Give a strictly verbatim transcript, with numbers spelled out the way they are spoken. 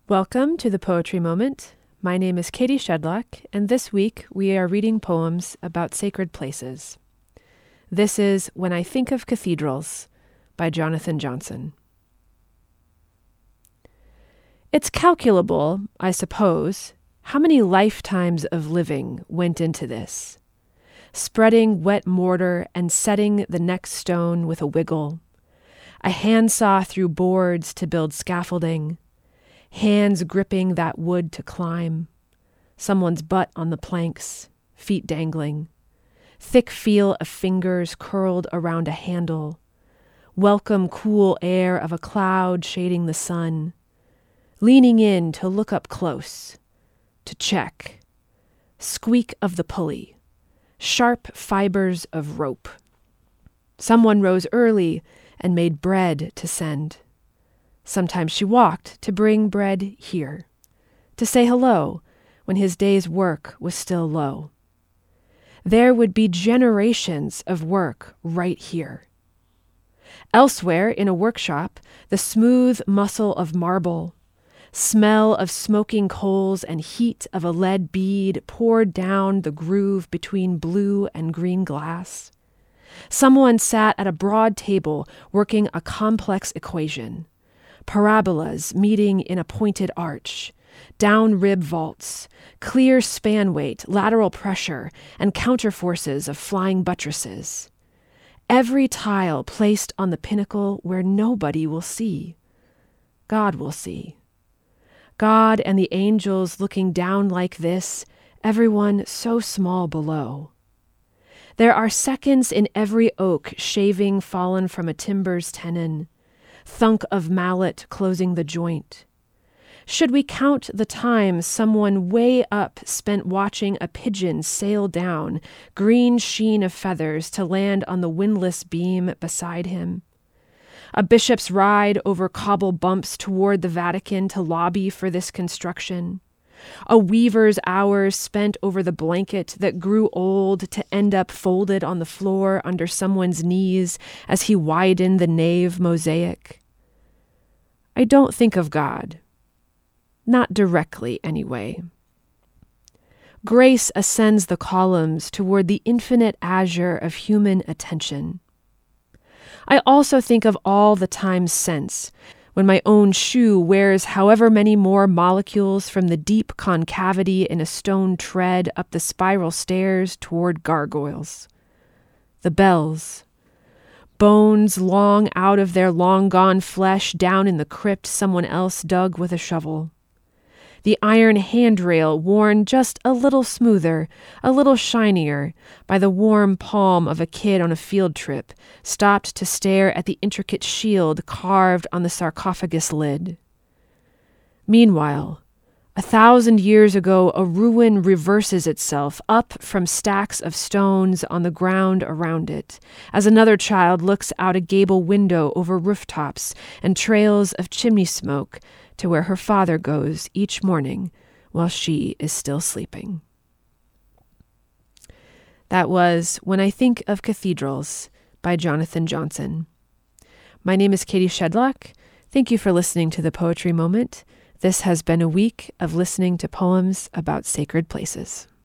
Welcome to the Poetry Moment. My name is Katie Shedlock, and this week we are reading poems about sacred places. This is When I Think of Cathedrals by Jonathan Johnson. It's calculable, I suppose, how many lifetimes of living went into this. Spreading wet mortar and setting the next stone with a wiggle. A handsaw through boards to build scaffolding. Hands gripping that wood to climb. Someone's butt on the planks, feet dangling. Thick feel of fingers curled around a handle. Welcome cool air of a cloud shading the sun. Leaning in to look up close. To check. Squeak of the pulley. Sharp fibers of rope. Someone rose early and made bread to send. Sometimes she walked to bring bread here, to say hello when his day's work was still low. There would be generations of work right here. Elsewhere in a workshop, the smooth muscle of marble, smell of smoking coals and heat of a lead bead poured down the groove between blue and green glass. Someone sat at a broad table working a complex equation. Parabolas meeting in a pointed arch, down rib vaults, clear span weight, lateral pressure, and counterforces of flying buttresses. Every tile placed on the pinnacle where nobody will see. God will see. God and the angels looking down like this, everyone so small below. There are seconds in every oak shaving fallen from a timber's tenon, thunk of mallet closing the joint. Should we count the time someone way up spent watching a pigeon sail down, green sheen of feathers to land on the windlass beam beside him? A bishop's ride over cobble bumps toward the Vatican to lobby for this construction? A weaver's hours spent over the blanket that grew old to end up folded on the floor under someone's knees as he widened the nave mosaic? I don't think of God. Not directly, anyway. Grace ascends the columns toward the infinite azure of human attention. I also think of all the times since, when my own shoe wears however many more molecules from the deep concavity in a stone tread up the spiral stairs toward gargoyles. The bells. Bones long out of their long-gone flesh down in the crypt someone else dug with a shovel. The iron handrail worn just a little smoother, a little shinier, by the warm palm of a kid on a field trip, stopped to stare at the intricate shield carved on the sarcophagus lid. Meanwhile, a thousand years ago, a ruin reverses itself up from stacks of stones on the ground around it, as another child looks out a gable window over rooftops and trails of chimney smoke to where her father goes each morning while she is still sleeping. That was When I Think of Cathedrals by Jonathan Johnson. My name is Katie Shedlock. Thank you for listening to the Poetry Moment. This has been a week of listening to poems about sacred places.